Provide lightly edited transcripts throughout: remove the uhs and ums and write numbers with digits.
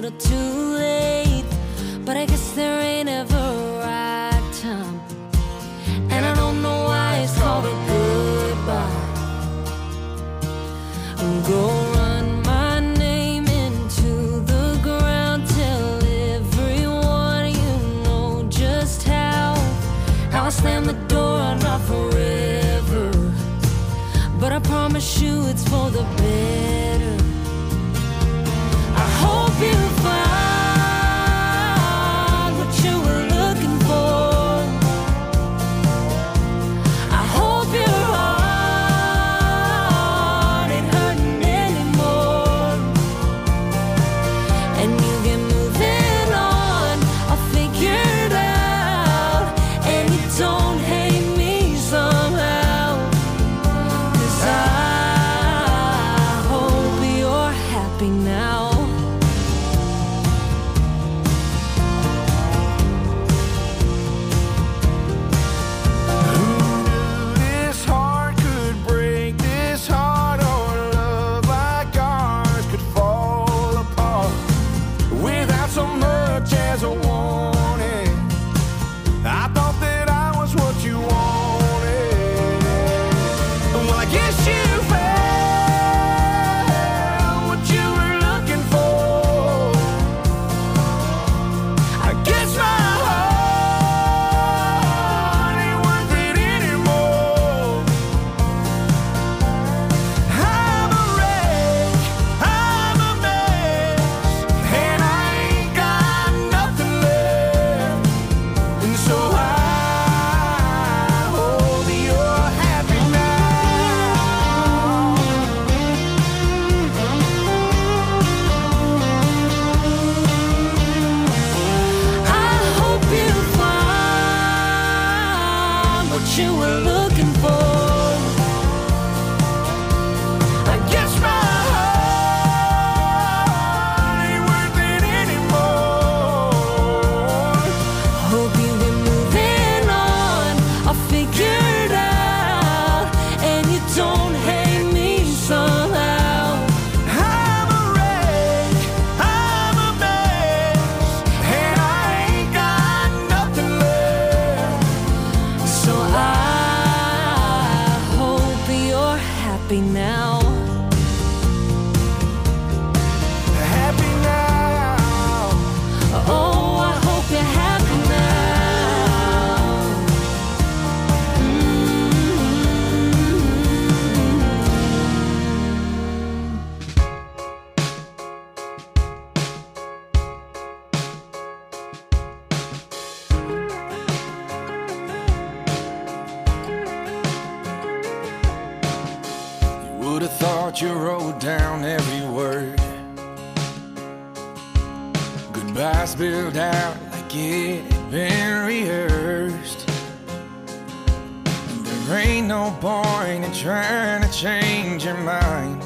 little too late, but I guess there ain't ever a right time. And I don't know why it's called a goodbye. Go run my name into the ground, tell everyone you know just how I slam the door on not forever, but I promise you it's for the better. I hope you find what you were looking for. I hope your heart ain't hurting anymore, and you get moving on. I'll figure it out, and you don't hate me somehow, 'cause I hope you're happy now. You were looking for. I guess my heart ain't worth it anymore. Hope you get moving on. I'll figure it out, and you don't hate me somehow. I'm a wreck, I'm a mess, and I ain't got nothing left. So I hope you're happy now. Happy now. Oh, I hope you're happy now. Would've thought you wrote down every word. Goodbye spilled out like it had been rehearsed. There ain't no point in trying to change your mind.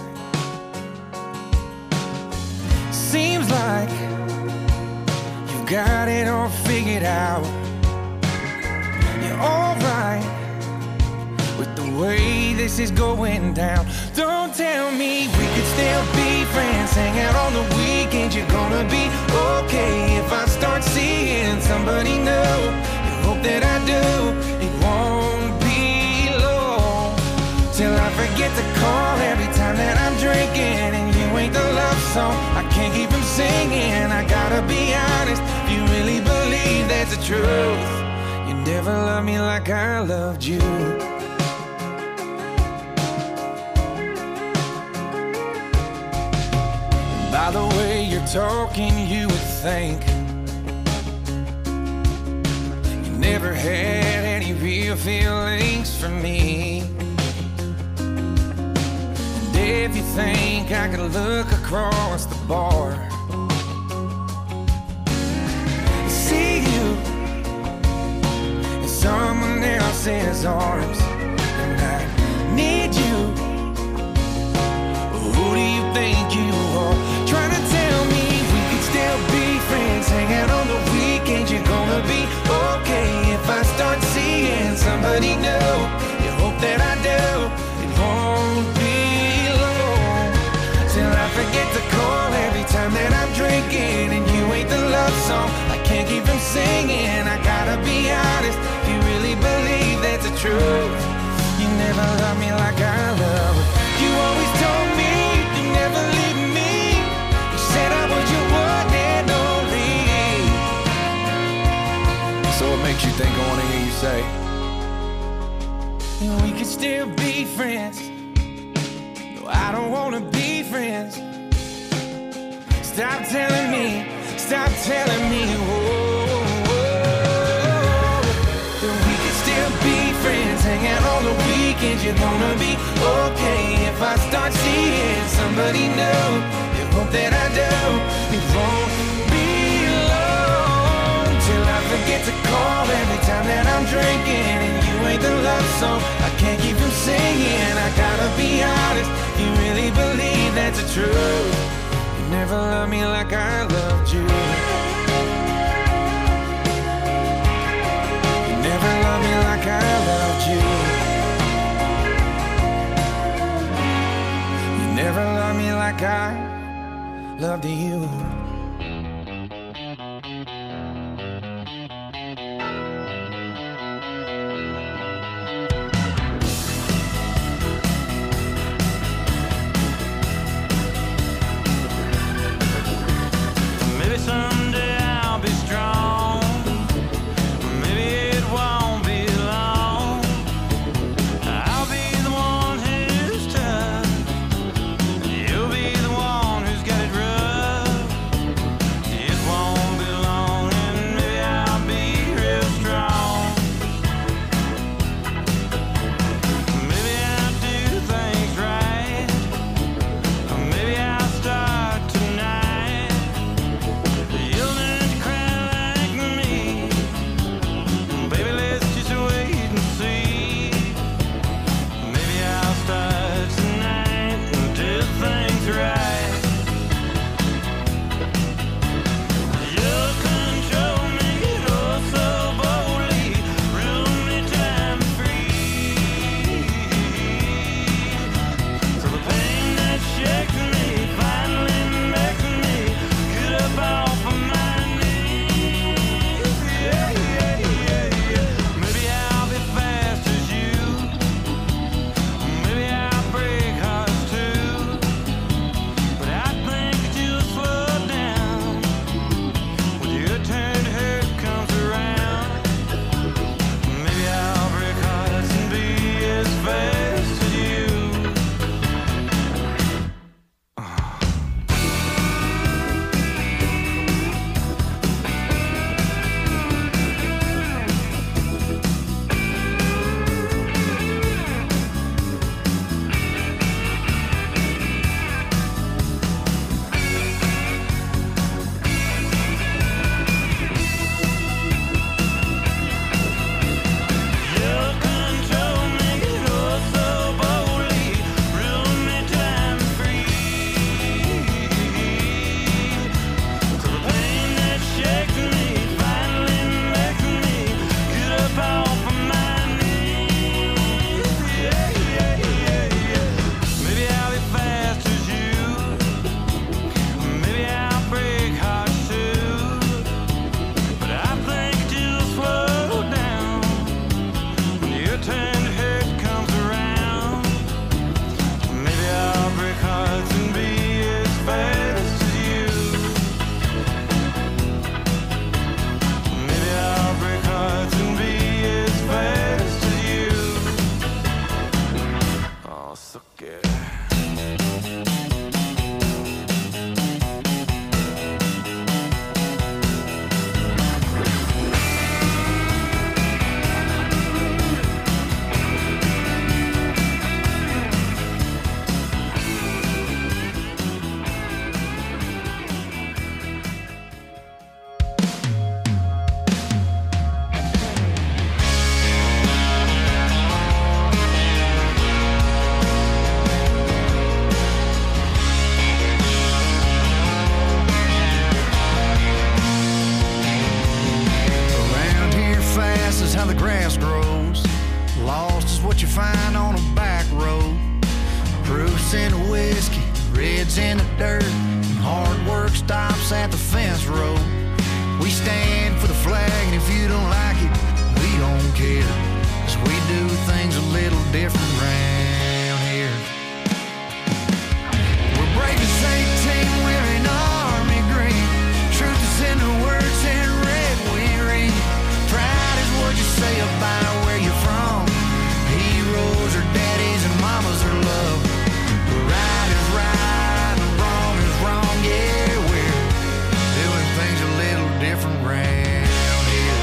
Seems like you've got it all figured out. You're alright with the way this is going down. Don't tell me we could still be friends, hang out on the weekends. You're gonna be okay if I start seeing somebody new. You hope that I do. It won't be long till I forget to call every time that I'm drinking, and you ain't the love song I can't keep from singing. I gotta be honest, if you really believe that's the truth, you never loved me like I loved you. By the way you're talking, you would think you never had any real feelings for me. And if you think I could look across the bar, see you in someone else's arms, and I need you. Who do you think you are? Trying to tell me we could still be friends, hang out on the weekends. You're gonna be okay if I start seeing somebody new. You hope that I do. It won't be long till I forget to call every time that I'm drinking. song. I can't keep from singing. I gotta be honest, if you really believe that's the truth, you never loved me like I love. You always told me you never leave me. You said I was your one and only. So what makes you think I wanna hear you say we could still be friends? No, I don't wanna be friends. Stop telling me, that we could still be friends. Hang out on the weekends, you're gonna be okay. If I start seeing somebody new, you hope that I do. It won't be long till I forget to call every time that I'm drinking. And you ain't the love song I can't keep from singing. I gotta be honest, you really believe that's the truth. You never loved me like I loved you. You never loved me like I loved you. You never loved me like I loved you. reds in the dirt, and hard work stops at the fence road. We stand for the flag, and if you don't like it, we don't care, 'cause we do things a little different round here. We're brave as 18 wearing army green. Truth is in the words in red we read. Pride is what you say about where you're from. Heroes are daddies and mamas are love. Right is right and wrong is wrong, yeah, we're doing things a little different round here.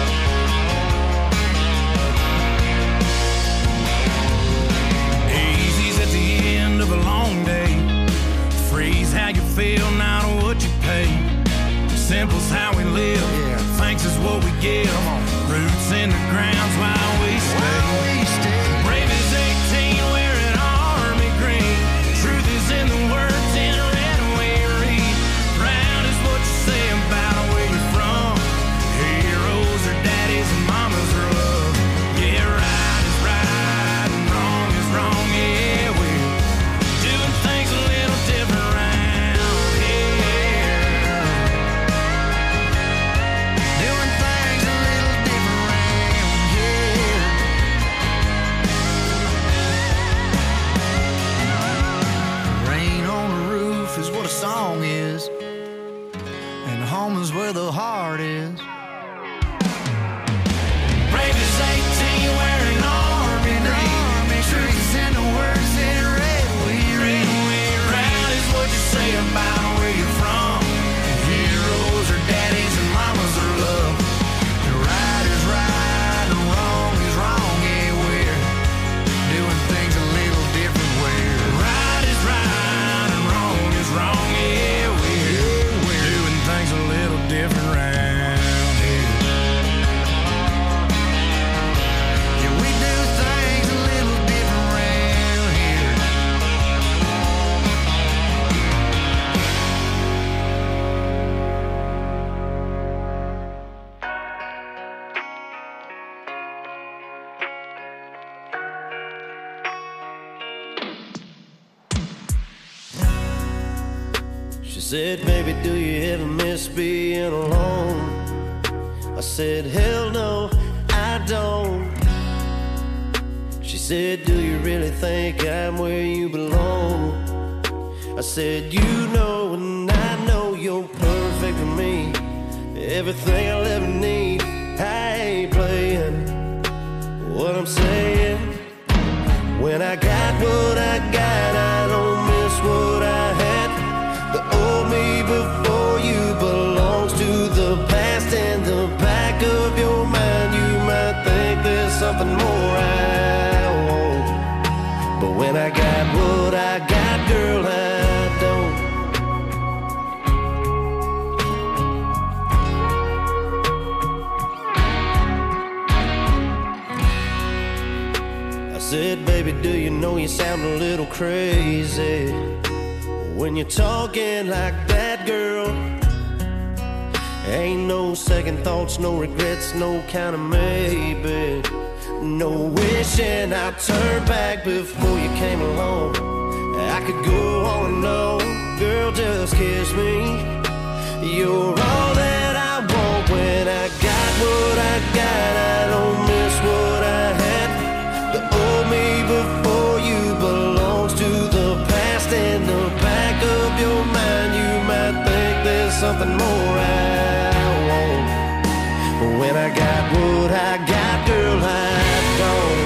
Easy's at the end of a long day. Freeze how you feel, not what you pay. Simple's how we live, thanks is what we give. Roots in the ground's why we stay. Brave as 18 wearing army green. Truth is in the words in red we read. Proud is what you say about where you're from. Heroes are daddies and mamas are love. Yeah, right is right and wrong is wrong. Yeah, we're doing things a little different round here. Doing things a little different round here. Rain on the roof is what a song is, and home is where the heart is. Brave as 18 wearing army green. Truth is in the words in red we read. Proud is what you say about where you're from. Heroes are daddies and mamas are love. And right is right and wrong is wrong. Yeah, we're doing things a little different. Where right is right and wrong is wrong. Yeah, we're doing things a little different round here. Yeah, we do things a little different round here. She said, baby, do you ever miss being alone? I said, hell no, I don't. She said, do you really think I'm where you belong? I said, you know and I know you're perfect for me. Everything I'll ever need. I ain't playing what I'm saying. When I got what I got, I don't miss what I had. The old me before you belongs to the past. In the back of your mind, you might think there's something more I want. But when I got what I got, girl, I don't. I said, baby, do you know you sound a little crazy when you're talking like that, girl? Ain't no second thoughts, no regrets, no kind of maybe. No wishing I'd turn back before you came along. I could go on and on, girl, just kiss me. You're all that I want. When I got what I got, I don't miss what I had. The old me before you belongs to the past. In the back of your mind, you might think there's something more I want. But when I got what I got, girl, I don't.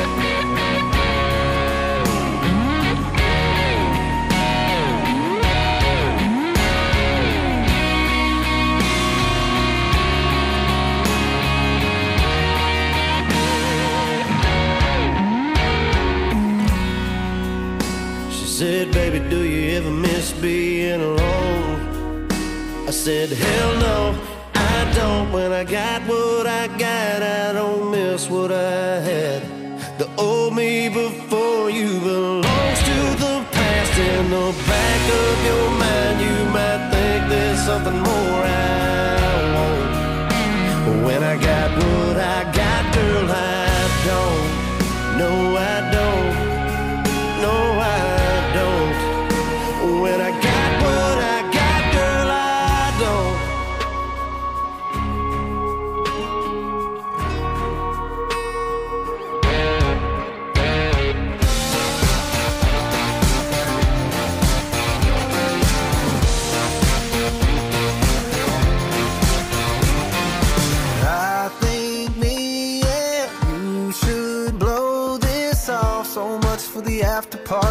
She said, baby, do you ever miss being alone? I said, hell no, I don't. When I got what I got, I don't miss what I had. The old me before you belongs to the past. In the back of your mind, you might think there's something more I want. But when I got what I got, girl, I don't. No, I don't. No, I don't. When I got what I got, girl, I don't.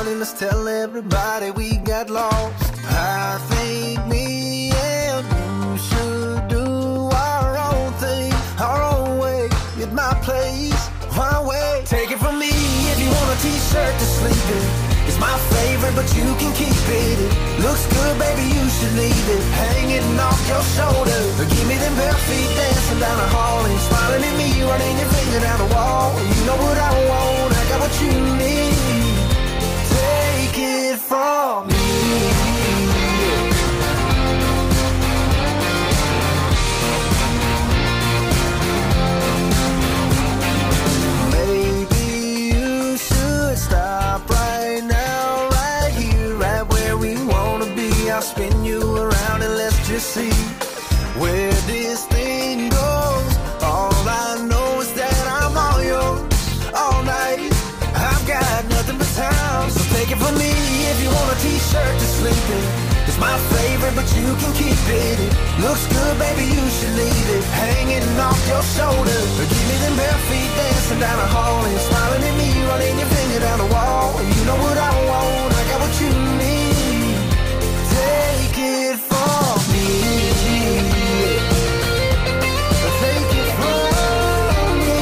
morning, let's tell everybody we got lost. I think me and you should do our own thing, our own way, at my place, my way. Take it from me, if you want a t-shirt to sleep in, it's my favorite, but you can keep it. It looks good, baby, you should leave it hanging off your shoulder. Give me them bare feet dancing down the hall and smiling at me, running your finger down the wall. You know what I want, I got what you need. Take it from me. Stop right now, right here, right where we wanna be. I'll spin you around and let's just see where this thing goes. All I know is that I'm all yours all night. I've got nothing but time, so take it from me. If you want a t-shirt to sleep in, it's my favorite, but you can keep it. It looks good, baby, you should leave it hanging off your shoulder. Give me them bare feet dancing down the hall and smiling at me, running your finger down the wall. You know what I want, I got what you need. Take it from me. Take it from me.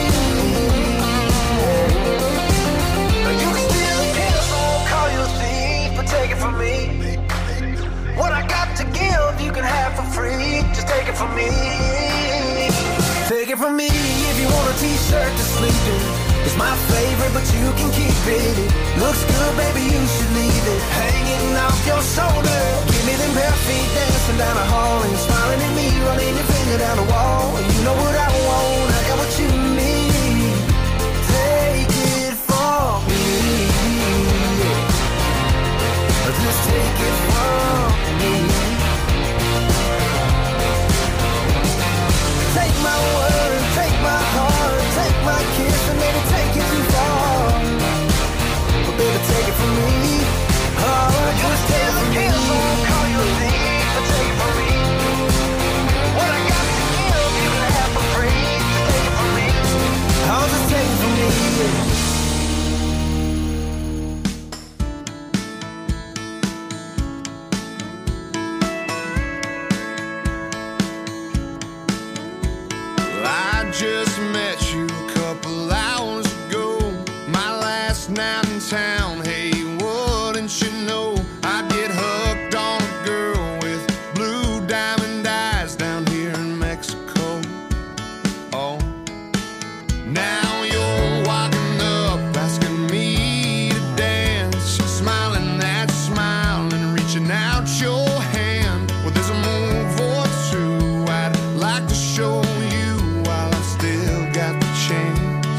You can still kill, so I won't call you a thief, but take it from me. What I got to give, you can have for free. Just take it from me. Take it from me. If you want a t-shirt to sleep in, it's my favorite, but you can keep it. It looks good, baby, you should leave it hanging off your shoulder. Give me them bare feet dancing down the hall and smiling at me, running your finger down the wall. You know what I want, I got what you need. Take it from me. Just take it from me. Take my word, take my heart, take my kiss, and maybe take it too far. But baby, take it from me. Oh, just take it from me. So I'll call you a thief, but take it from me. What I got to give, you can have for free. Just take it from me. Oh, just take it from me. Just met you a couple hours ago, my last night in town. Hey, wouldn't you know I'd get hooked on a girl with blue diamond eyes down here in Mexico. Oh, now you're walking up asking me to dance, smiling that smile and reaching out your hand. Well, there's a move or two I'd like to show you while I still got the chance.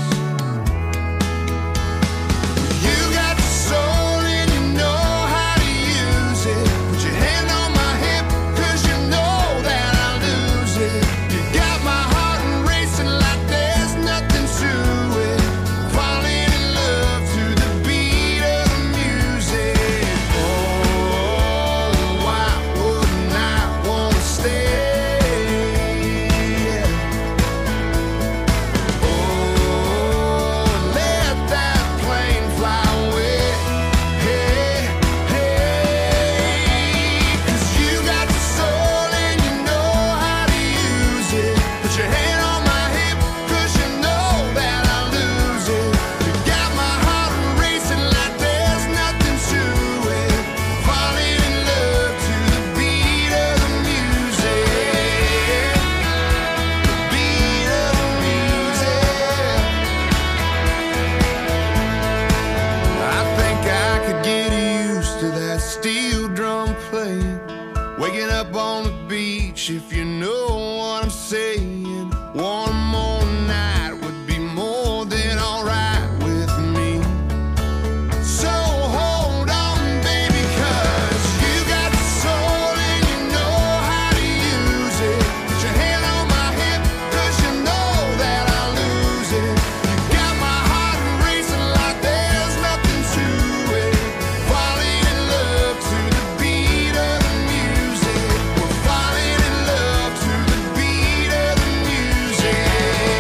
You got the soul and you know how to use it. Put your hand on my hip, 'cause you know that I'll lose it. You got my heart racing like there's nothing to it. Falling in love to the beat of the music. Oh, why wouldn't I wanna stay? Steel drum playing, waking up on the beach, if you know what I'm saying. One more night would be more than alright with me. So hold on, baby, 'cause you got the soul and you know how to use it. Put your hand on my hip, 'cause you know that I'll lose it. You got my heart racing like there's nothing to it. Falling in love to the beat of the music. We're falling in love to the beat of the music.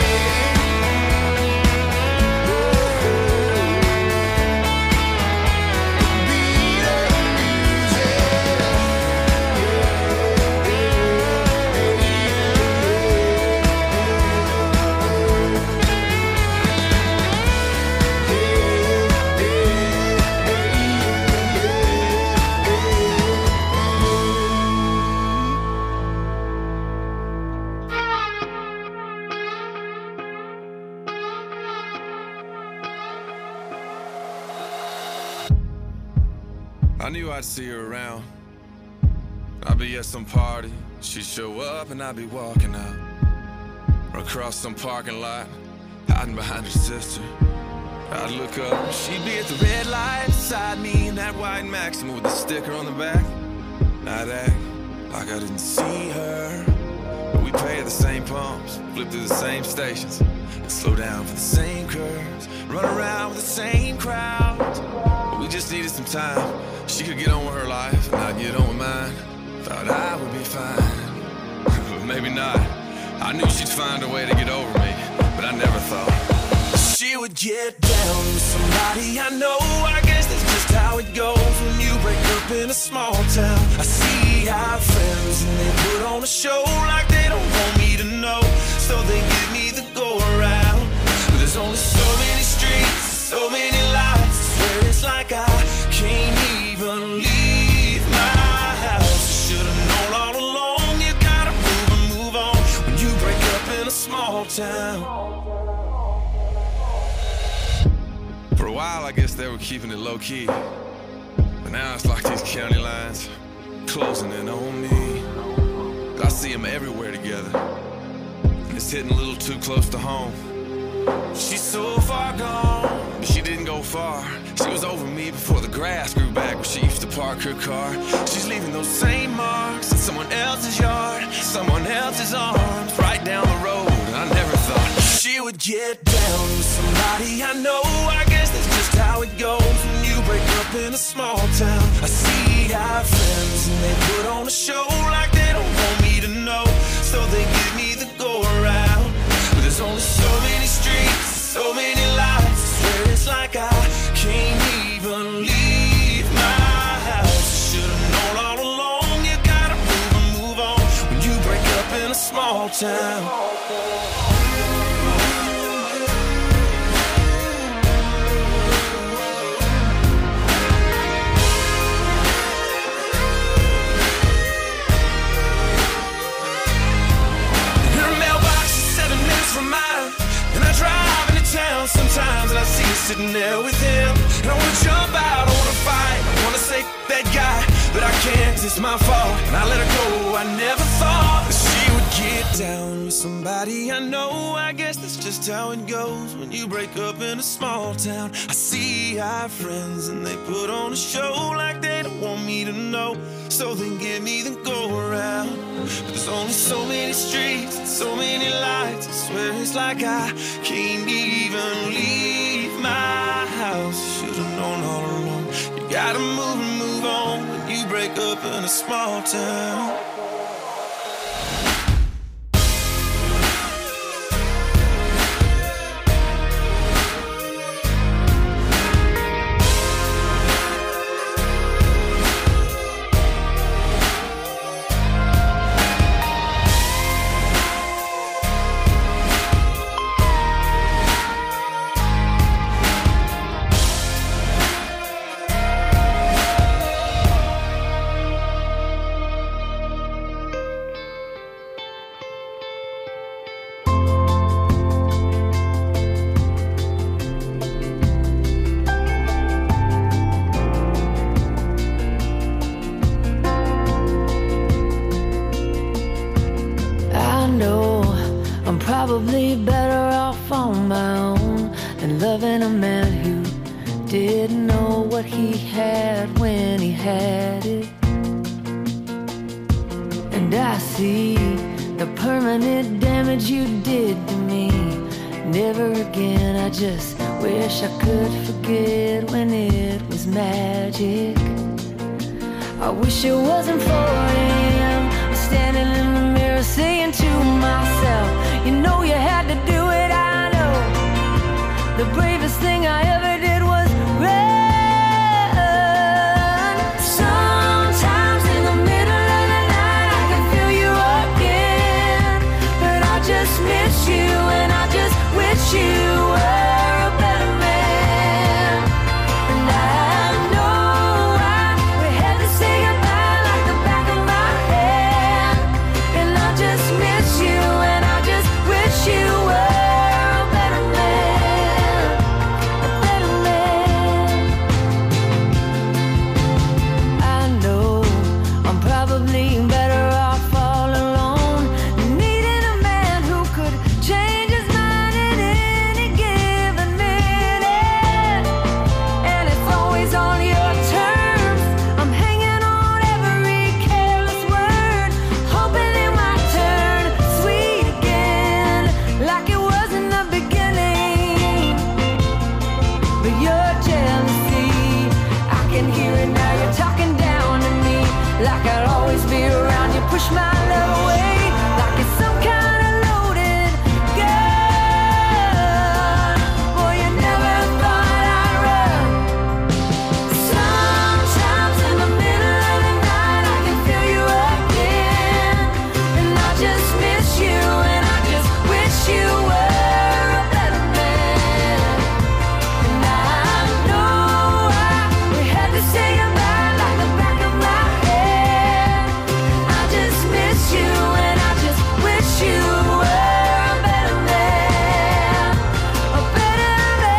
I knew I'd see her around. I'd be at some party, she'd show up and I'd be walking out. Or across some parking lot, hiding behind her sister. I'd look up, she'd be at the red light beside me in that white Maxima with the sticker on the back. I'd act like I didn't see her, but we pay at the same pumps, flip through the same stations, and slow down for the same curves, run around with the same crowds. But we just needed some time. She could get on with her life, and I'd get on with mine. Thought I would be fine, but maybe not. I knew she'd find a way to get over me, but I never thought she would get down with somebody I know. I guess that's just how it goes when you break up in a small town. I see our friends and they put on a show like they don't want me to know, so they give me the go around. But there's only so many streets, so many lights, I swear it's like I can't even leave my house. Should've known all along, you gotta move and move on when you break up in a small town. For a while, I guess they were keeping it low-key, but now it's like these county lines closing in on me. I see them everywhere together, and it's hitting a little too close to home. She's so far gone, but she didn't go far. She was over me before the grass grew back where she used to park her car. She's leaving those same marks in someone else's yard, someone else's arms, right down the road. And I never thought she would get down with somebody I know. I guess that's just how it goes when you break up in a small town. I see our friends and they put on a show like they don't want me to know, so they give me the go around. But there's only so many streets, so many lights, I swear it's like I can't even leave my house. Should've known all along, you gotta move and move on when you break up in a small town. From mine, and I drive into town sometimes, and I see her sitting there with him, and I wanna jump out, I wanna fight, I wanna say that guy, but I can't, 'cause it's my fault, and I let her go. I never thought that she would get down with somebody I know. I guess that's just how it goes when you break up in a small town. I see our friends and they put on a show like they don't want me to know, so they give me the go around. But there's only so many streets and so many lights, I swear it's like I can't even leave my house. Should've known all along, you gotta move and move on when you break up in a small town. Probably better off on my own than loving a man who didn't know what he had when he had it. And I see the permanent damage you did to me. Never again, I just wish I could forget when it was magic. I wish it wasn't 4 a.m. I'm standing in the mirror saying to myself, you know you had to do it, I know. The bravest thing I ever did was run. Sometimes in the middle of the night I can feel you again, but I just miss you and I just wish you were a better man. And I know we had to say goodbye like the back of my head. push my love away like it's some kind of loaded gun. Boy, you never thought I'd run. Sometimes in the middle of the night I can feel you again, and I just miss you, and I just wish you were a better man. And I know we had to say goodbye like the back of my head. I just miss you, and I just wish you were a better man, a better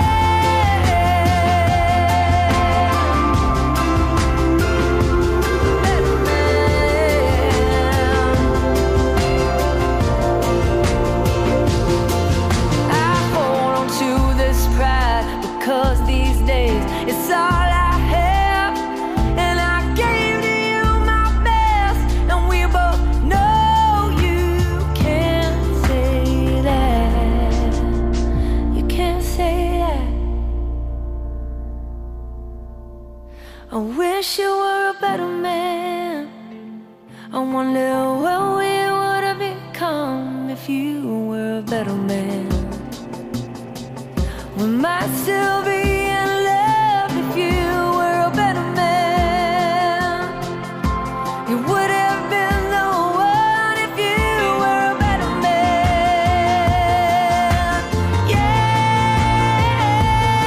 I hold on to this pride because these days it's all I have, and I gave to you my best, and we both know you can't say that. You can't say that. I wish you were a better man. I wonder what we would have become if you were a better man. We might still be in love if you were a better man. You would have been the one if you were a better man. Yeah.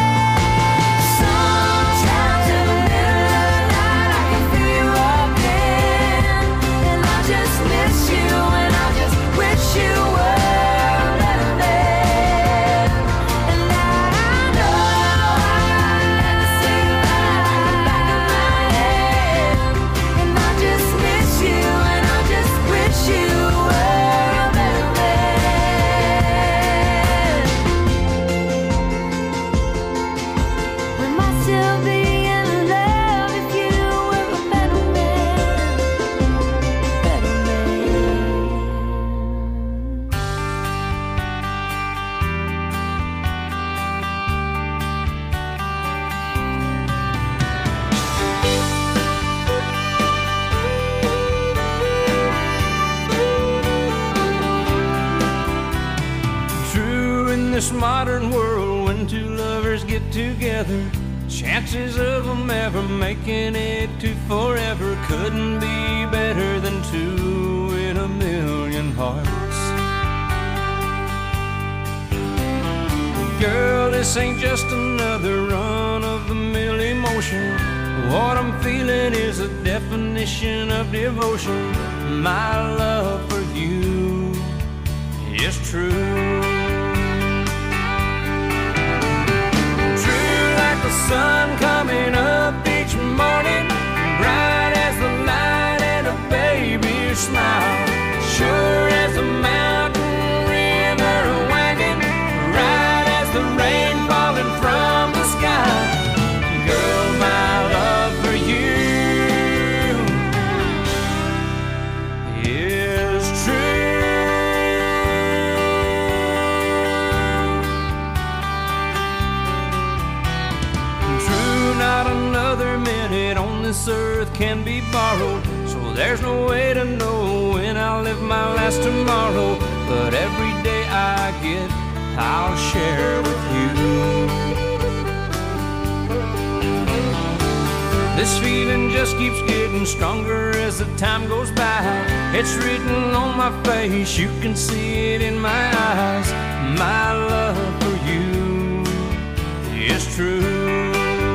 Sometimes in the middle of the night I can feel you again, and I just miss you, and I just wish you were a better man. And I know I had to say goodbye like the back of my head, and I just miss you, and I just wish you were a better man. We might still be in love if you were a better man, better man. True, in this modern world, when two lovers get together, chances of them ever making it to forever couldn't be better than two in a million hearts. Girl, this ain't just another run-of-the-mill emotion. What I'm feeling is a definition of devotion. My love for you is true. True like the sun coming up each morning, bright as the light and a baby's smile, sure as a mountain river wagon, right as the rain falling from the sky. Girl, my love for you is true. True, not another minute on this earth can be borrowed, so there's no way to know when I'll live my last tomorrow. But every day I get, I'll share with you. This feeling just keeps getting stronger as the time goes by. It's written on my face, you can see it in my eyes. My love for you is true.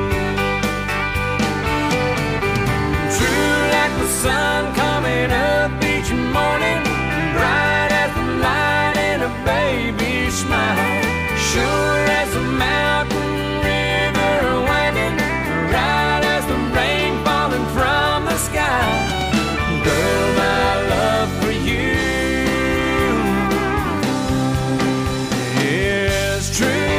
True like the sun coming up each morning, bright as the light and a baby's smile, sure as a mountain river wagon, right as the rain falling from the sky. Girl, my love for you is true.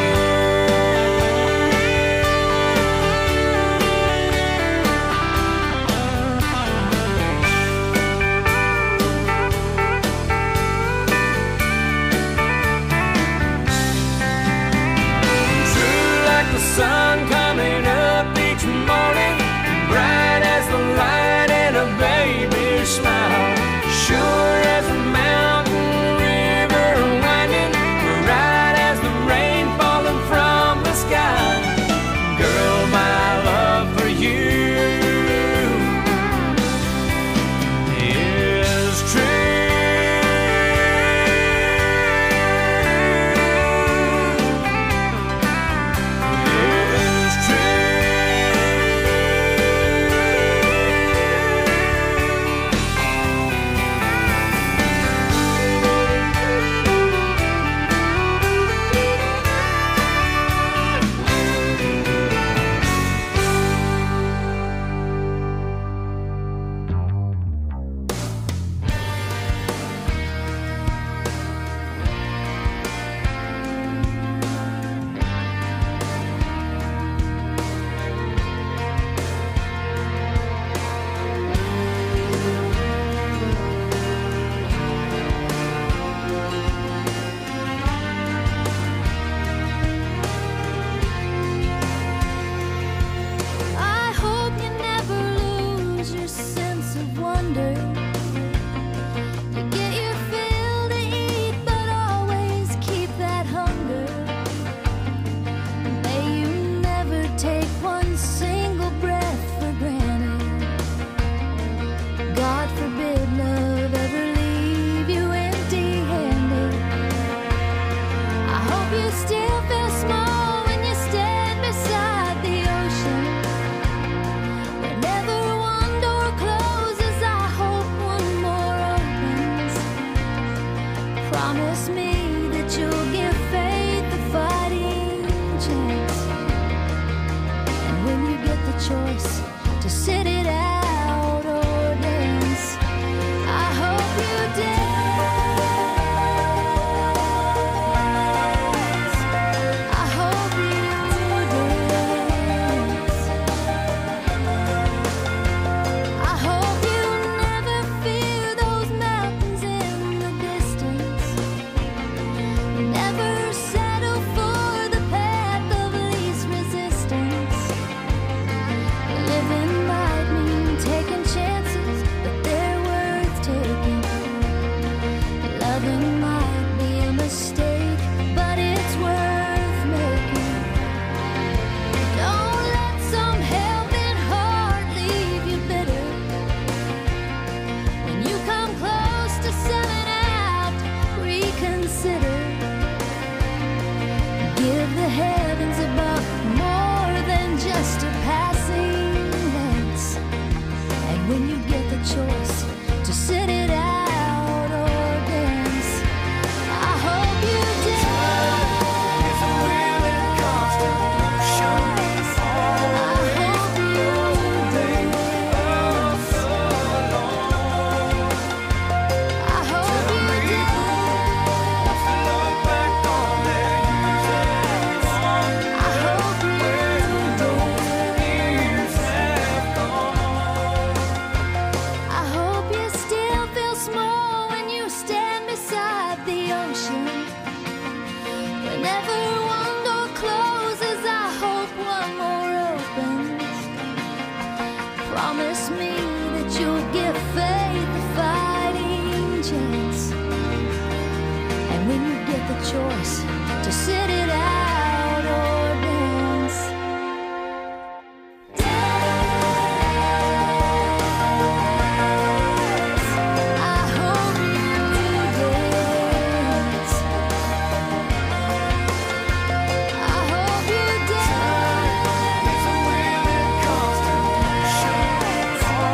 Promise me that you'll give faith a fighting chance. And when you get the choice to sit it out or dance, I hope you dance. I hope you dance. I hope you never fear those mountains in the distance. Never settle for the path of least resistance. Living might mean taking chances, but they're worth taking. Loving might be a mistake, but it's worth making. Don't let some helping heart leave you bitter. When you come close to selling out, reconsider. Give the heavens above more than just a passing glance. And when you get the choice to sit it out or dance, I hope you dance. I hope you dance. I hope you dance. I hope you I hope you still feel small when you stand beside the ocean. Whenever one door closes, I hope one more opens. Promise me that you'll give faith a fighting chance. And when you get the choice to sit it out or dance, I hope you dance. I hope you dance. I hope you dance. I hope you dance.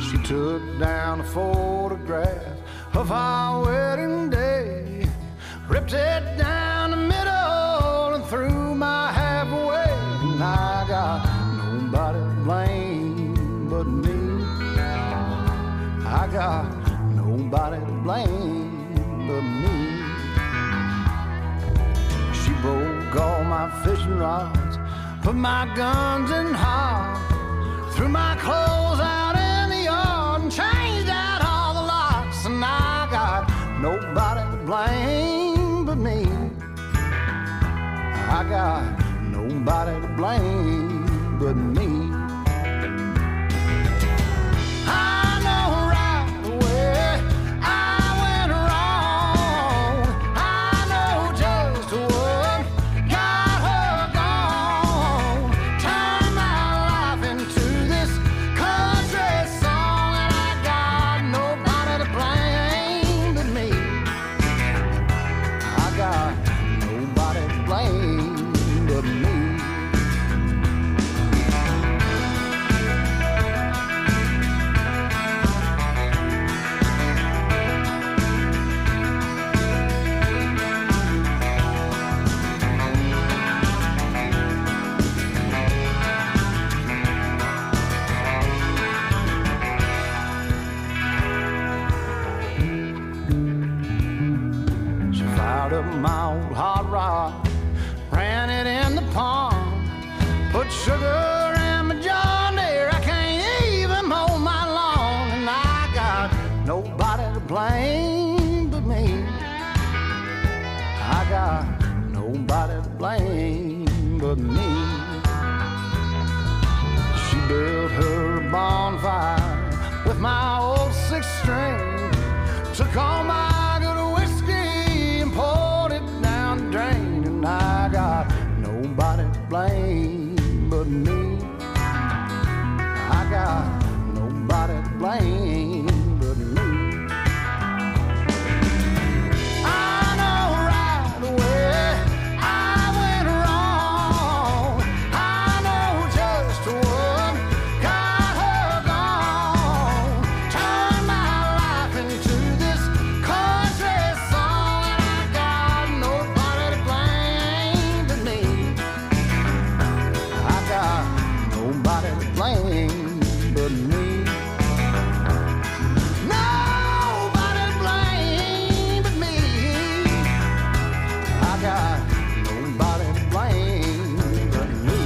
She took down a photograph of our wedding day, ripped it down the middle and threw my half away. And I got nobody to blame but me. I got nobody to blame but me. She broke all my fishing rods, put my guns in hog, threw my clothes out in the yard and changed out all the locks. And I got nobody to blame but me. I got nobody to blame but me. I know right away I went wrong. I know just what got her gone. Turned my life into this country song, and I got nobody to blame but me. I got nobody to blame but me. She fired up my old hot rod, ran it in the pond, put sugar in my John Deere. I can't even mow my lawn, and I got nobody to blame but me. I got nobody to blame but me. She built her bonfire with my old six string, took all my good whiskey and poured it down the drain. And I got nobody to blame but me. I got nobody to blame but me. I know right away I went wrong. I know just what got her gone. Turned my life into this country song, and I got nobody to blame but me. I got nobody to blame but me. Nobody to blame but me. I got nobody to blame but me.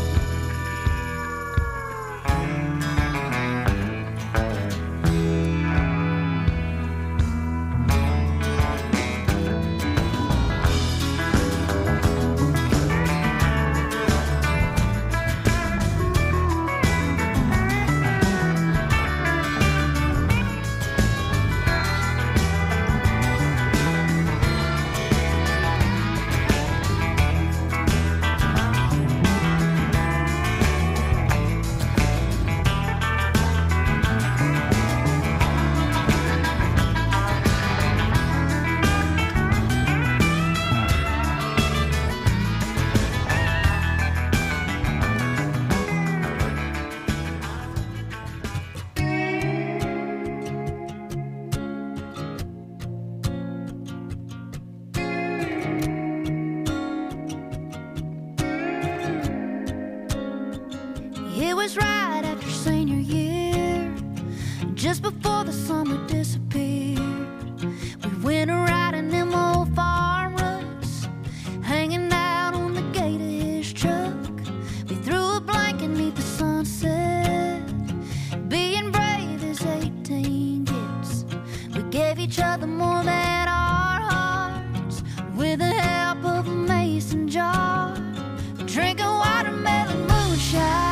It was right after senior year, just before the summer disappeared. We went riding them old farm ruts, hanging out on the gate of his truck. We threw a blanket neath the sunset, being brave as 18 gets. We gave each other more than our hearts, with the help of a mason jar, drinking watermelon moonshine.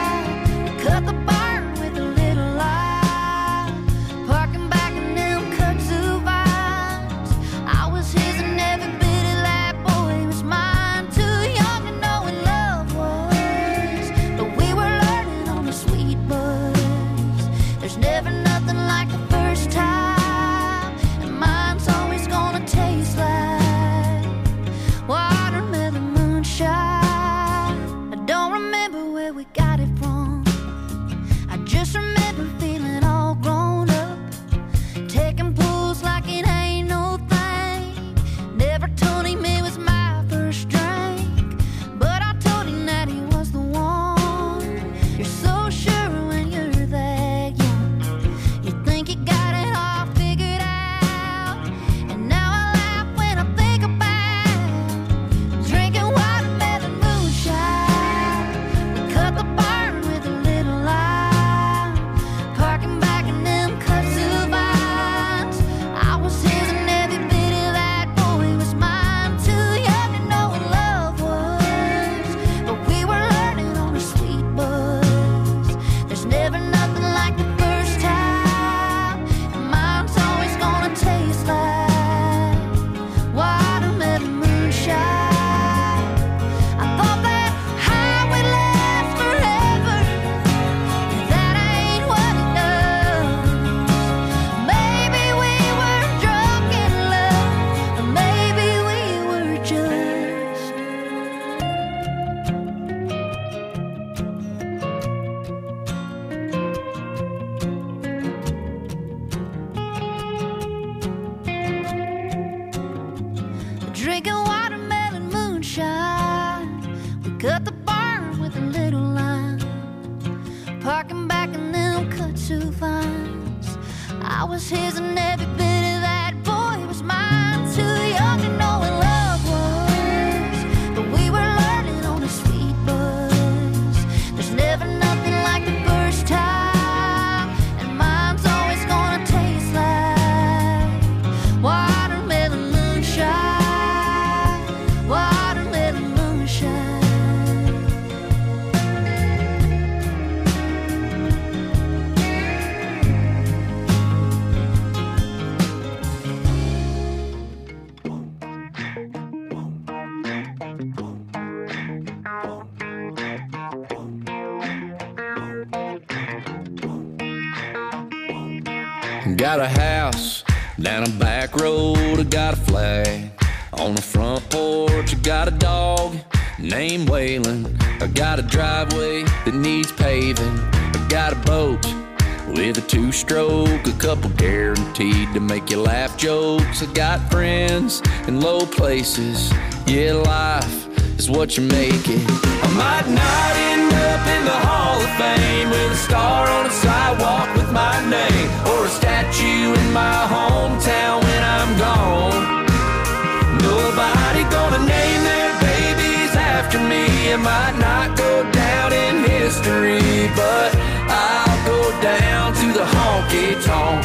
Cut the barn with a little light, parking back in them kudzu vines. I was his and every bit of that boy was mine. Too young to know what love was, but we were learning on the sweet buzz. There's never nothing like the first time, and mine's always gonna taste like watermelon moonshine. I don't remember where we got it from, parking back in them kudzu vines. I was his and every bit of that boy was mine. Too young to know what love was, but we were learning on a sweet buzz. There's never nothing like the first time, and mine's always gonna taste like watermelon moonshine, watermelon moonshine. Got a house down a back road, I got a flag on the front porch. I got a dog named Waylon. I got a driveway that needs paving. I got a boat with a two-stroke, a couple guaranteed to make you laugh jokes. I got friends in low places. Yeah, life is what you make it. I might not end up in the Hall of Fame with a star on a sidewalk with my name, or a statue in my hometown when I'm gone. Nobody gonna name their babies after me. It might not go down in history, but I'll go down to the honky-tonk.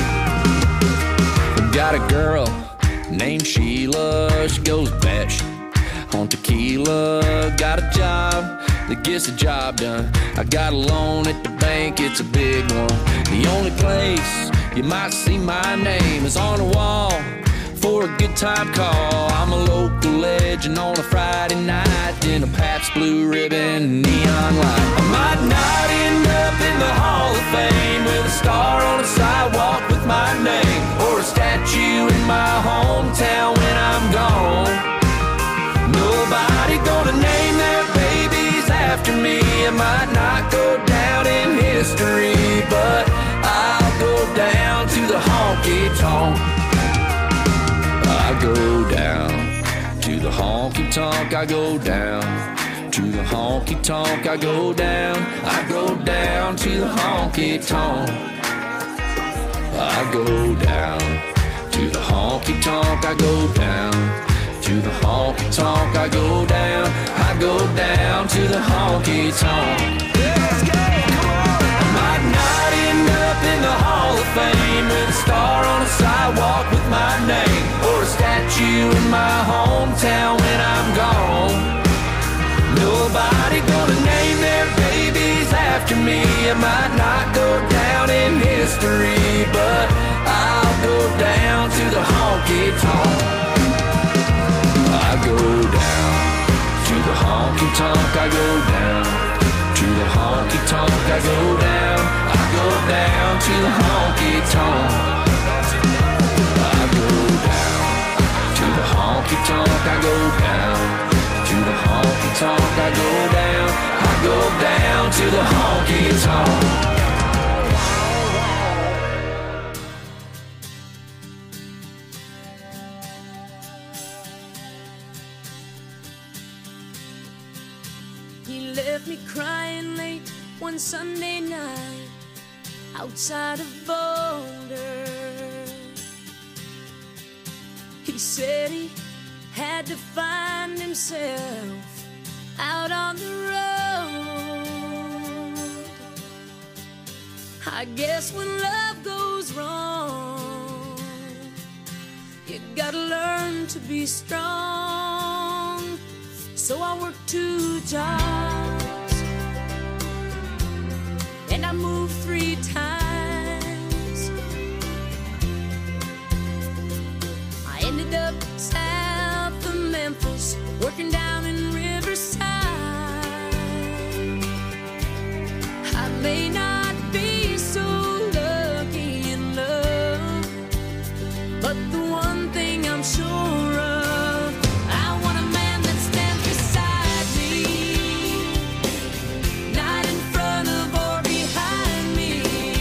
Got a girl named Sheila, she goes batshit on tequila. Got a job that gets the job done. I got a loan at the bank, it's a big one. The only place you might see my name is on the wall for a good time call. I'm a local legend on a Friday night in a Pabst Blue Ribbon neon light. I might not end up in the Hall of Fame with a star on a sidewalk with my name, or a statue in my hometown when I'm gone. Nobody gonna name their babies after me. It might not go down in history, but I'll go down to the honky-tonk. I go down to the honky-tonk. I go down to the honky-tonk. I go down. I go down to the honky-tonk. I go down to the honky-tonk. I go down to the honky-tonk. I go down. I go down to the honky-tonk. Let's go, come on. I might not end up in the Hall of Fame with a star on a sidewalk with my name, or a statue in my hometown when I'm gone. Nobody gonna name their babies after me. It might not go down in history, but I'll go down to the honky-tonk. I go down to the honky-tonk. I go down to the honky-tonk. I go down. I go down to the honky-tonk. I go down to the honky-tonk. I go down to the honky-tonk. I go down. I go down to the honky-tonk. He left me crying late one Sunday night outside of Boulder. He said he had to find himself out on the road. I guess when love goes wrong, you gotta learn to be strong. So I worked 2 jobs, and I moved 3 times. I ended up south of Memphis, working down in Riverside. I may not be so lucky in love, but the one thing I'm sure of, I want a man that stands beside me, not in front of or behind me.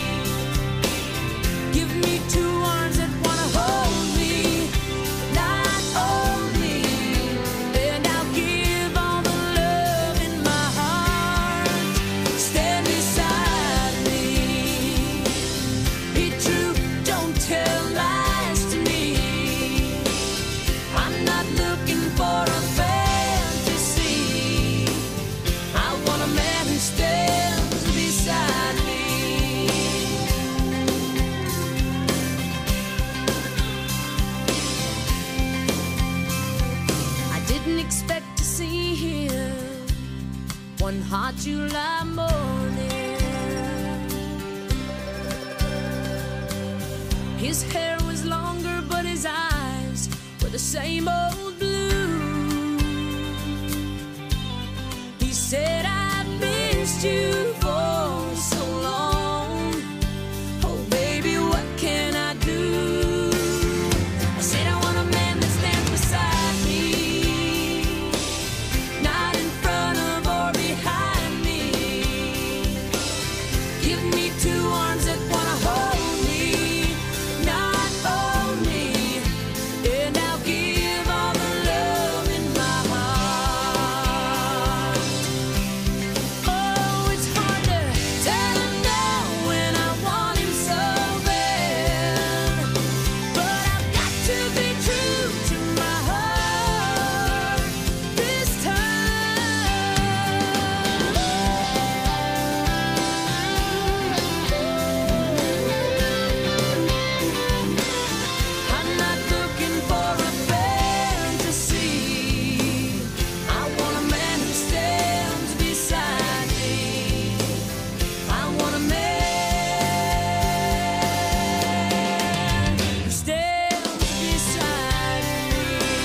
Give me 2 arms that wanna hold me, not only, and I'll give all the love in my heart. Stand beside His hair was longer, but his eyes were the same old blue. He said, I've missed you for so long. Oh, baby, what can I do? I said, I want a man that stands beside me, not in front of or behind me. Give me two arms that wanna hold me, not own me, and I'll give all the love in my heart. Oh, it's hard to tell him no when I want him so bad, but I've got to be true to my heart this I'm not looking for a fantasy. I want a man who stands beside me. I want a man who stands beside me.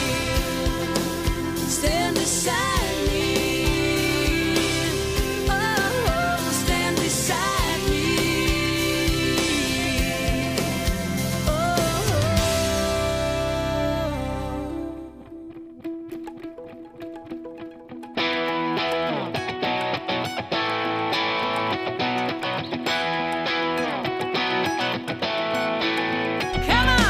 Stand beside me. Oh, stand beside me. Come on!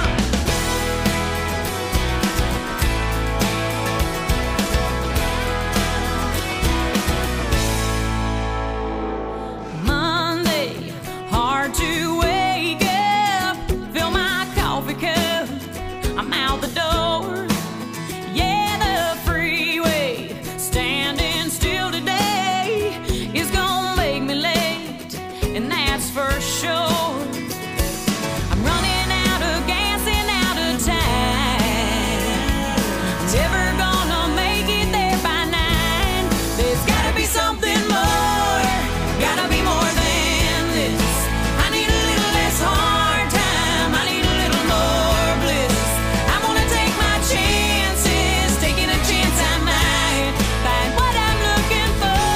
Monday, hard to wake up. Fill my coffee cup. I'm out the door. Yeah, the freeway standing still today is gonna make me late, and that's for sure. I'm running out of gas and out of time. Never gonna make it there by 9. There's gotta be something more. Gotta be more than this. I need a little less hard time. I need a little more bliss. I wanna take my chances, taking a chance I might find what I'm looking for.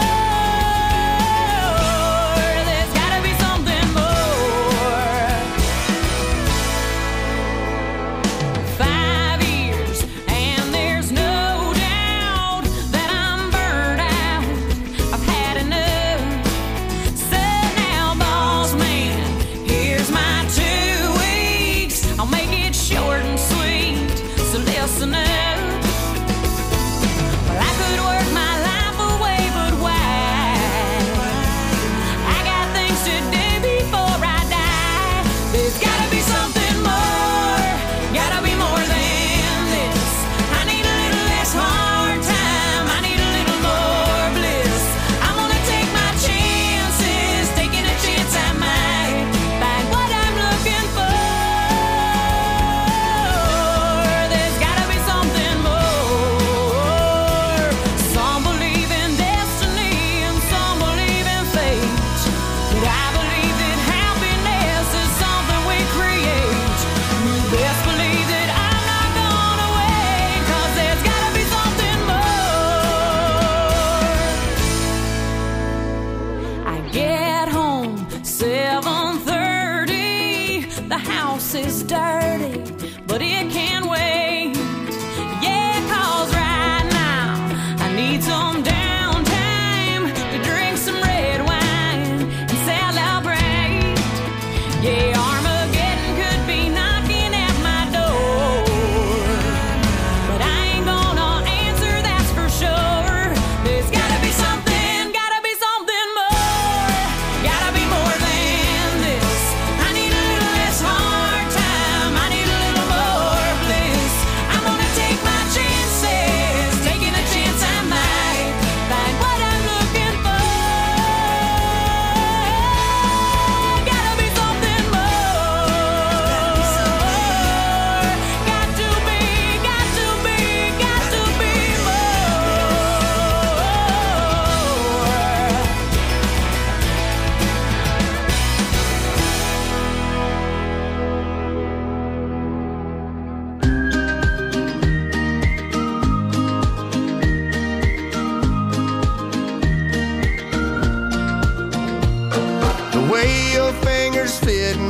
There's gotta be something more. 5 years, and there's no doubt that I'm burned out. I've had enough. So now, boss man, here's my 2 weeks. I'll make it short and sweet, so listen up. Well, I could work my life away, but why? I got things to do before I die. There's gotta be something more. Gotta be more than this. I need a little less hard time. I need a little more bliss. I'm gonna take my chances, taking a chance I might find what I'm looking for. There's gotta be something more. Some believe in destiny and some believe in fate, but I believe that happiness is something we create. You best believe that I'm not gonna wait, 'cause there's gotta be something more. I get home 7:30. The house is dirty, but it can wait. Yeah, 'cause right now I need some downtime to drink some red wine and celebrate. Yeah, Armageddon could be knocking at my door, but I ain't gonna answer, that's for sure. There's gotta be something more. Gotta be more than this. I need a little less hard time. I need a little more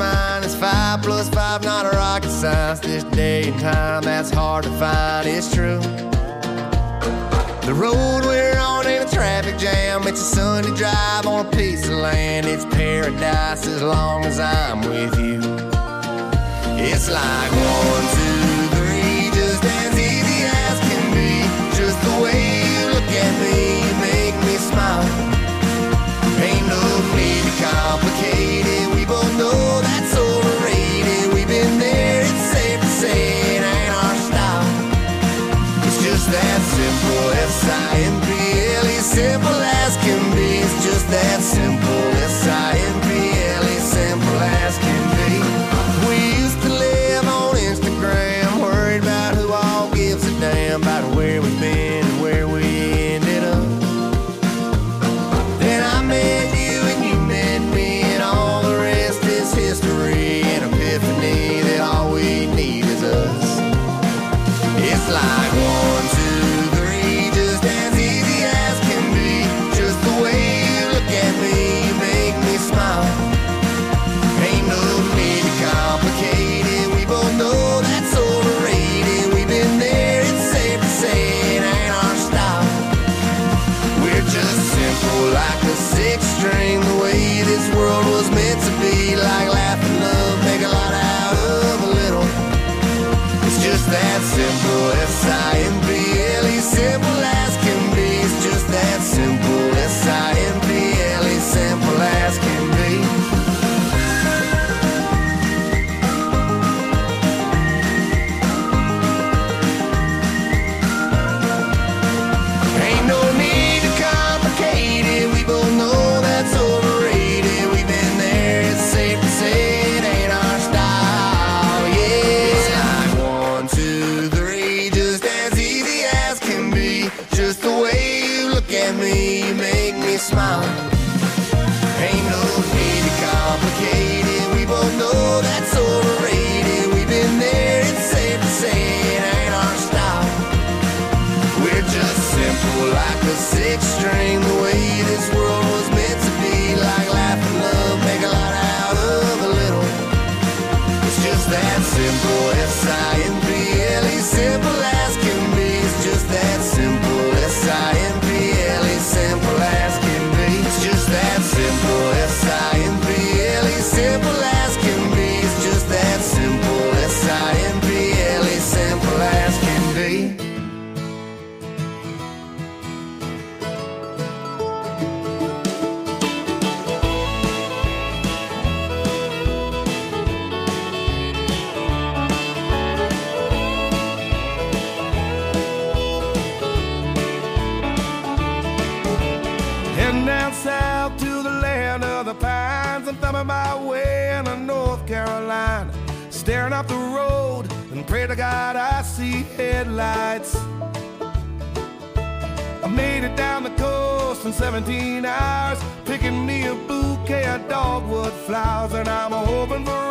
mind is 5 + 5, not a rocket science. This day and time, that's hard to find, it's true. The road we're on ain't a traffic jam. It's a Sunday drive on a piece of land. It's paradise as long as I'm with you. It's like 1, 2, 3, just as easy as can be. Just the way you look at me, you make me smile. Ain't no need to complicate it. We both know that's overrated. We've been there, it's safe to say it ain't our style. It's just that simple, S-I-M-P-L-E, simple as can be. It's just that simple, S-I-M-P-L-E, simple as can be. We used to live on Instagram, worried about who all gives a damn about where we've been and where we ended up. Then I met you and you met me, and all the rest is history. An epiphany that all we need is us. It's like 1, 2, 3, just as easy as can be. Just the way you look at me, you make me smile. Ain't no need to complicate it. We both know that's overrated. We've been there, it's safe to say it ain't our style. We're just simple like a 6th string. The way this world was meant to be. Like laugh and love, make a lot out of a little. It's just that simple, S-I-M-P-L-E, simple as can be. It's just that simple, S-I-M-P-L-E, simple as can be. Ain't no need to complicate it. We both know that's overrated. We've been there, it's safe to say it ain't our style. Yeah, it's like 1, 2, 3, just as easy as can be. Just the way you look at me, you make me smile. Ain't no need to complicate it. We both know that's overrated. We've been there, it's safe to say it ain't our style. We're just simple like a 6th string. The way this world was meant to be. Like laugh and love, make a lot out of a little. It's just that simple, S-I-M-P-L-E, simple as can be. It's just that simple, S-I-M-P-L-E, simple as can be. It's just that simple, S-I-M-P-L-E, simple as can be. It's just that simple, S-I-M-P-L-E, simple as can be. Heading down south to the land of the pines. I'm thumbing my way into North Carolina. Staring up the road and pray to God I see headlights. I made it down the coast in 17 hours, picking me a bouquet of dogwood flowers. And I'm hoping for